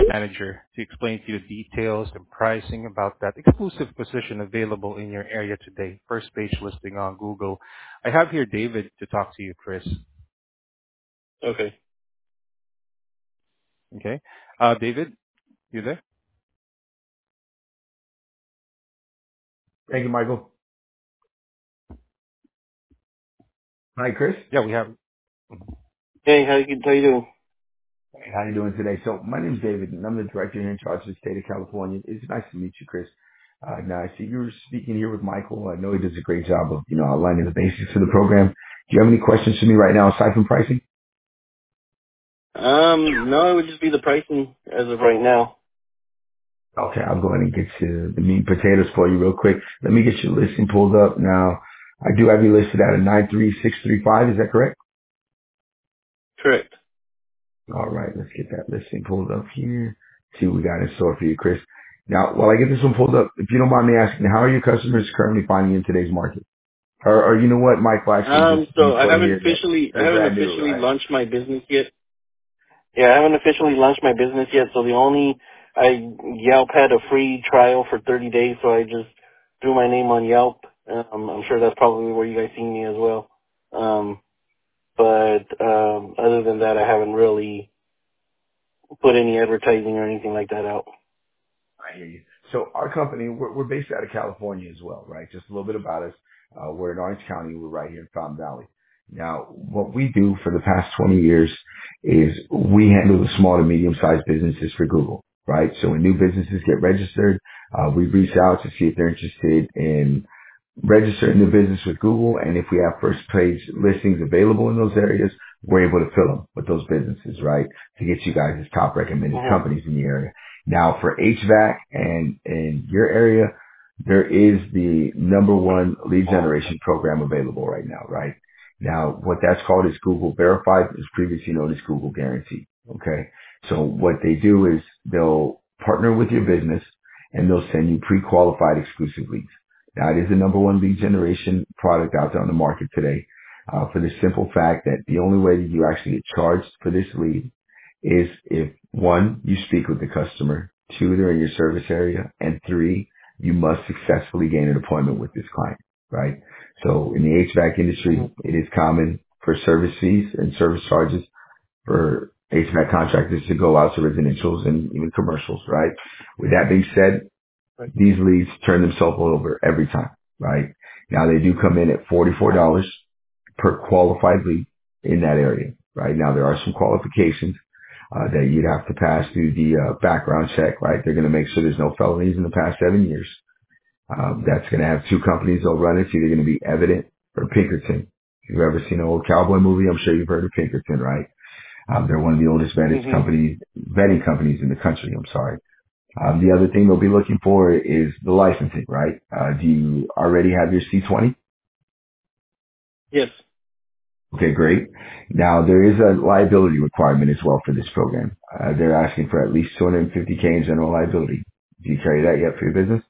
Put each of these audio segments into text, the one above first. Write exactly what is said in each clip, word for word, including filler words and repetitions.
manager to explain to you the details and pricing about that exclusive position available in your area today. First page listing on Google. I have here David to talk to you, Chris. Okay. Okay. Uh, David, you there? Thank you, Michael. Hi, Chris. Yeah, we have. Hey, how you how you doing? Hey, how you doing today? So my name is David, and I'm the director here in charge of the state of California. It's nice to meet you, Chris. Uh, now, I see you were speaking here with Michael. I know he does a great job of, you know, outlining the basics of the program. Do you have any questions for me right now aside from pricing? Um, no, it would just be the pricing as of right now. Okay, I'll go ahead and get to the meat and potatoes for you real quick. Let me get your listing pulled up. Now, I do have you listed at a nine three six three five. Is that correct? Correct. All right, let's get that listing pulled up here. See what we got in store for you, Chris. Now, while I get this one pulled up, if you don't mind me asking, how are your customers currently finding in today's market? Or, or you know what, Michael, actually Um, just be so I clear haven't here that officially I they're haven't brand new, officially right? launched my business yet. Yeah, I haven't officially launched my business yet. So the only I Yelp had a free trial for thirty days, so I just threw my name on Yelp. Um, I'm sure that's probably where you guys seen me as well. Um, but um, other than that, I haven't really put any advertising or anything like that out. I hear you. So our company, we're, we're based out of California as well, right? Just a little bit about us. Uh, we're in Orange County. We're right here in Fountain Valley. Now, what we do for the past twenty years is we handle the small to medium sized businesses for Google, right? So when new businesses get registered, uh, we reach out to see if they're interested in register in the business with Google, and if we have first page listings available in those areas, we're able to fill them with those businesses, right? To get you guys as top recommended Mm-hmm. companies in the area. Now for H V A C and in your area, there is the number one lead generation program available right now, right? Now what that's called is Google Verified, is previously known as Google Guaranteed. Okay. So what they do is they'll partner with your business and they'll send you pre-qualified exclusive leads. Now, it is the number one lead generation product out there on the market today, uh, for the simple fact that the only way that you actually get charged for this lead is if, one, you speak with the customer, two, they're in your service area, and three, you must successfully gain an appointment with this client, right? So in the H V A C Mm-hmm. industry, it is common for service fees and service charges for H V A C contractors to go out to residentials and even commercials, right? With that being said, these leads turn themselves over every time, right? Now they do come in at forty-four dollars per qualified lead in that area, right? Now there are some qualifications uh, that you'd have to pass through the uh, background check, right? They're going to make sure there's no felonies in the past seven years. Um, that's going to have two companies they'll run it. It's either going to be Evident or Pinkerton. If you've ever seen an old cowboy movie, I'm sure you've heard of Pinkerton, right? Um, they're one of the oldest vetting Mm-hmm. companies, vetting companies in the country. I'm sorry. Um, the other thing they'll be looking for is the licensing, right? Uh, do you already have your C twenty? Yes. Okay, great. Now there is a liability requirement as well for this program. Uh, they're asking for at least two hundred fifty K in general liability. Do you carry that yet for your business?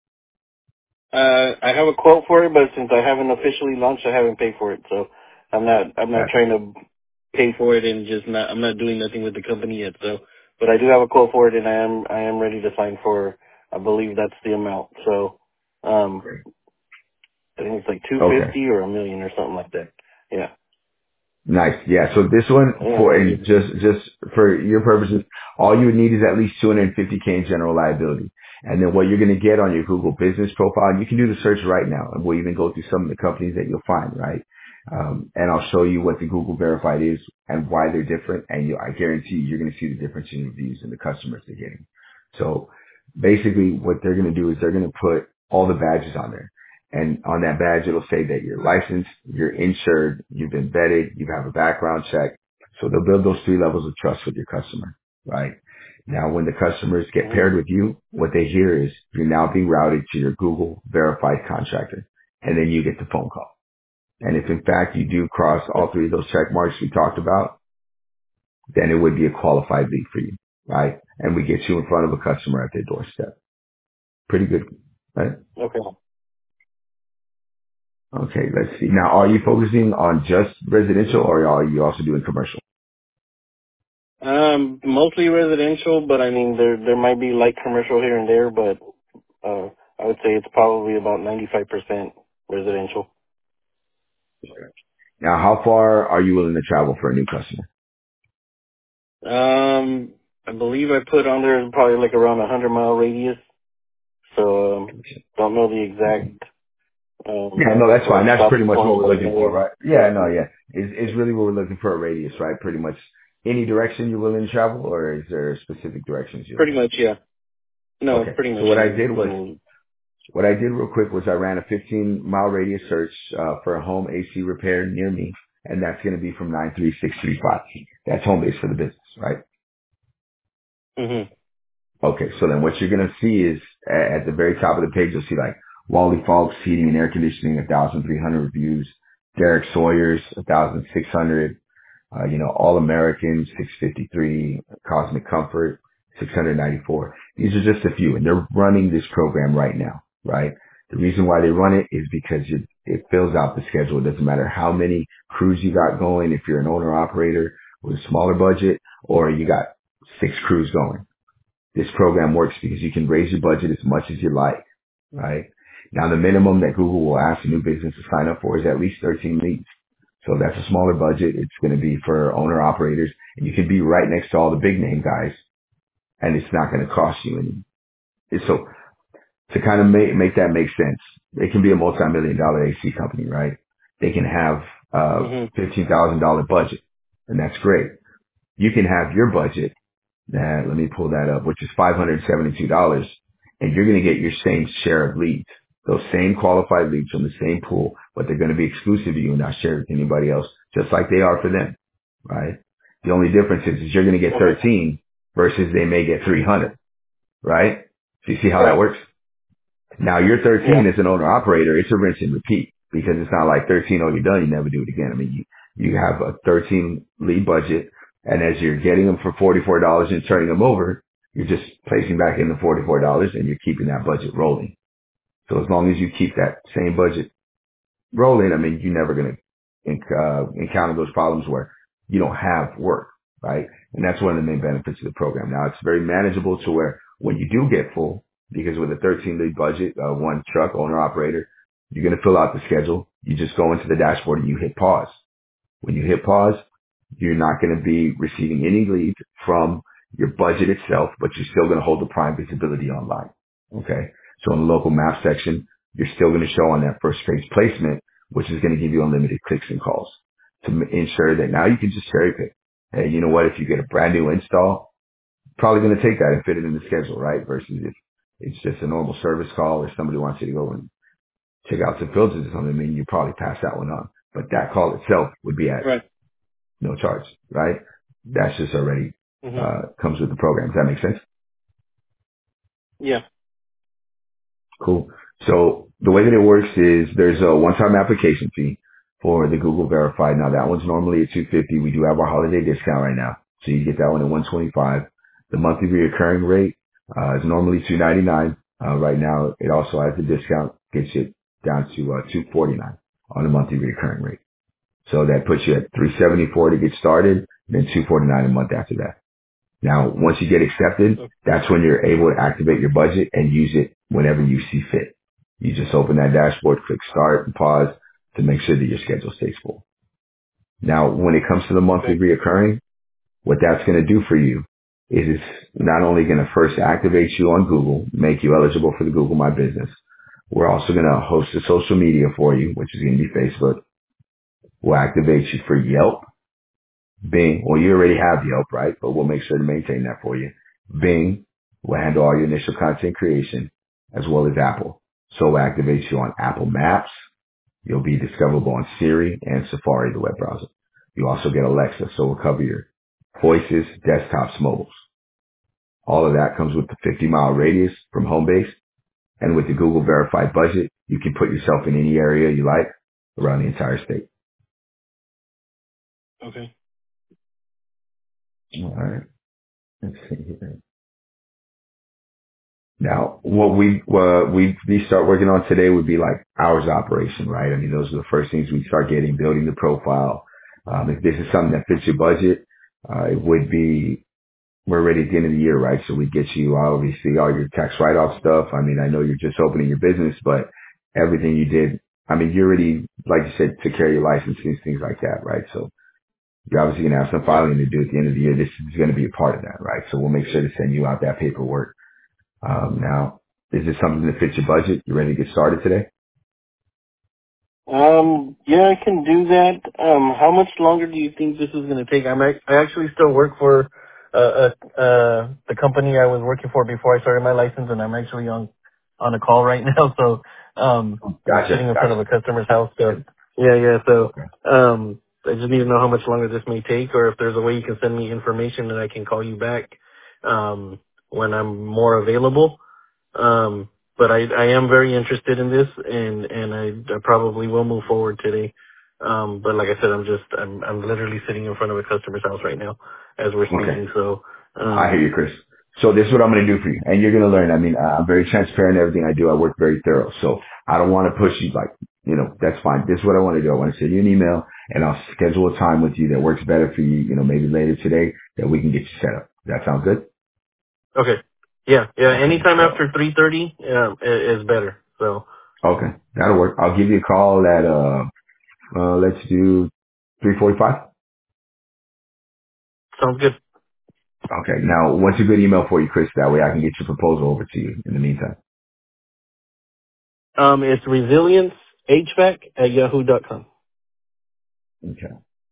Uh, I have a quote for it, but since I haven't officially launched, I haven't paid for it. So I'm not, I'm not Gotcha. trying to pay for it and just not, I'm not doing nothing with the company yet. So, but I do have a quote for it, and I am, I am ready to sign for. I believe that's the amount. So, um, Great. I think it's like two Okay. fifty or a million or something like that. Yeah. Nice. Yeah. So this one Yeah. for, I'm and good. just, just for your purposes, all you would need is at least two hundred fifty K in general liability. And then what you're going to get on your Google business profile, you can do the search right now and we'll even go through some of the companies that you'll find, right? Um, and I'll show you what the Google verified is and why they're different. And you, I guarantee you, you're going to see the difference in reviews and the customers they're getting. So basically what they're going to do is they're going to put all the badges on there. And on that badge, it'll say that you're licensed, you're insured, you've been vetted, you have a background check. So they'll build those three levels of trust with your customer, right? Now, when the customers get Mhm. paired with you, what they hear is you're now being routed to your Google verified contractor, and then you get the phone call. And if in fact you do cross all three of those check marks we talked about, then it would be a qualified lead for you, right? And we get you in front of a customer at their doorstep. Pretty good, right? Okay. Okay, let's see. Now, are you focusing on just residential or are you also doing commercial? Um, mostly residential, but I mean there there might be light commercial here and there, but uh, I would say it's probably about ninety-five percent residential. Now, how far are you willing to travel for a new customer? Um, I believe I put on there probably like around a hundred mile radius, so um, don't know the exact um Yeah, no, that's or fine. That's pretty stopping much what point, we're but I looking for, know right? Yeah, no, yeah. It's, it's really what we're looking for, a radius, right? Pretty much any direction you're willing to travel, or is there specific directions you're pretty looking? much yeah. No, Okay. pretty So much what I any did was, any. what I did real quick was I ran a fifteen mile radius search, uh, for a home A C repair near me, and that's going to be from nine three six three five. That's home base for the business, right? Mhm. Okay, so then what you're gonna see is at, at the very top of the page, you'll see like Wally Falks Heating and Air Conditioning, one thousand three hundred reviews. Derek Sawyer's, one thousand six hundred. Uh, you know, All Americans, six fifty-three. Cosmic Comfort, six ninety-four. These are just a few, and they're running this program right now, right? The reason why they run it is because it, it fills out the schedule. It doesn't matter how many crews you got going, if you're an owner operator with a smaller budget, or you got six crews going. This program works because you can raise your budget as much as you like, right? Now, the minimum that Google will ask a new business to sign up for is at least thirteen leads. So that's a smaller budget. It's going to be for owner operators, and you can be right next to all the big name guys, and it's not going to cost you any. So to kind of make, make that make sense, it can be a multi-million dollar A C company, right? They can have uh Mhm. fifteen thousand dollars budget, and that's great. You can have your budget that, let me pull that up, which is five hundred seventy-two dollars. And you're going to get your same share of leads, those same qualified leads from the same pool, but they're going to be exclusive to you and not shared with anybody else, just like they are for them, right? The only difference is, is you're going to get Okay. thirteen versus they may get three hundred, right? So you see how that Right. works? Now your thirteen Yeah. as an owner operator, it's a rinse and repeat because it's not like thirteen, oh, you're done, you never do it again. I mean, you, you have a thirteen lead budget, and as you're getting them for forty-four dollars and turning them over, you're just placing back in the forty-four dollars and you're keeping that budget rolling. So as long as you keep that same budget rolling, I mean, you're never going to uh, encounter those problems where you don't have work, right? And that's one of the main benefits of the program. Now, it's very manageable to where when you do get full, because with a thirteen lead budget, uh, one truck owner operator, you're going to fill out the schedule. You just go into the dashboard and you hit pause. When you hit pause, you're not going to be receiving any leads from your budget itself, but you're still going to hold the prime visibility online. Okay. So in the local map section, you're still going to show on that first page placement, which is going to give you unlimited clicks and calls to m- ensure that now you can just cherry pick. Hey, you know what? If you get a brand new install, probably going to take that and fit it in the schedule, right? Versus if it's just a normal service call or somebody wants you to go and check out some filters or something, I mean, you probably pass that one on. But that call itself would be at Right. no charge, right? That's just already Mhm. uh, comes with the program. Does that make sense? Yeah. Cool. So the way that it works is there's a one-time application fee for the Google Verified. Now that one's normally at two hundred fifty dollars. We do have our holiday discount right now, so you get that one at one hundred twenty-five dollars. The monthly recurring rate uh, is normally two hundred ninety-nine dollars. Uh, right now, it also has a discount, gets it down to uh, two hundred forty-nine dollars on the monthly recurring rate. So that puts you at three hundred seventy-four dollars to get started, and then two hundred forty-nine dollars a month after that. Now, once you get accepted, Okay. that's when you're able to activate your budget and use it whenever you see fit. You just open that dashboard, click start and pause to make sure that your schedule stays full. Now, when it comes to the monthly Okay. reoccurring, what that's going to do for you is it's not only going to first activate you on Google, make you eligible for the Google My Business. We're also going to host a social media for you, which is going to be Facebook. We'll activate you for Yelp. Bing, well, you already have Yelp, right? But we'll make sure to maintain that for you. Bing will handle all your initial content creation as well as Apple. So we'll activate you on Apple Maps. You'll be discoverable on Siri and Safari, the web browser. You also get Alexa, so we'll cover your voices, desktops, mobiles. All of that comes with the fifty mile radius from home base. And with the Google verified budget, you can put yourself in any area you like around the entire state. Okay. All right. Let's see here. Now, what we what we we start working on today would be like hours of operation, right? I mean, those are the first things we start getting, building the profile. Um, if this is something that fits your budget, Uh, it would be, we're already at the end of the year, right? So we get you obviously all your tax write-off stuff. I mean, I know you're just opening your business, but everything you did, I mean, you already, like you said, took care of your licenses, things like that, right? So you're obviously going to have some filing to do at the end of the year. This is going to be a part of that, right? So we'll make sure to send you out that paperwork. Um, now, is this something that fits your budget? You ready to get started today? Um, yeah, I can do that. Um, how much longer do you think this is going to take? I'm ac- I actually still work for uh, uh, uh, the company I was working for before I started my license, and I'm actually on on a call right now. So um, I'm sitting Gotcha. in front of Gotcha. a customer's house. So yeah, yeah. So Okay. um, I just need to know how much longer this may take, or if there's a way you can send me information and I can call you back um, when I'm more available. Um, but I, I am very interested in this, and and I, I probably will move forward today. Um, but like I said, I'm just I'm I'm literally sitting in front of a customer's house right now as we're Okay. speaking. So I hear um, you, Chris. So this is what I'm going to do for you. And you're going to learn. I mean, I- I'm very transparent in everything I do. I work very thorough. So I don't want to push you like, you know, that's fine. This is what I want to do. I want to send you an email and I'll schedule a time with you that works better for you, you know, maybe later today that we can get you set up. Does that sound good? okay, yeah, yeah. Okay. Anytime So, after three thirty um, i- is better. So okay. That'll work. I'll give you a call at, uh, uh, let's do three forty-five. sounds good. Okay. Now, what's a good email for you, Chris? That way I can get your proposal over to you in the meantime. Um, it's resilience H V A C at yahoo dot com. Okay.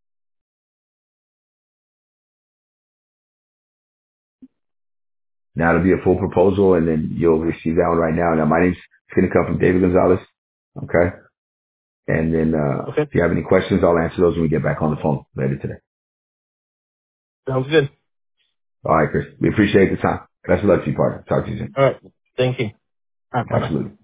Now it'll be a full proposal and then you'll receive that one right now. Now my name's it's going to come from David Gonzalez. Okay. And then, uh, Okay, if you have any questions, I'll answer those when we get back on the phone later today. sounds good. All right, Chris. We appreciate the time. Best of luck to you, partner. Talk to you soon. All right, thank you. All right, bye bye. Absolutely.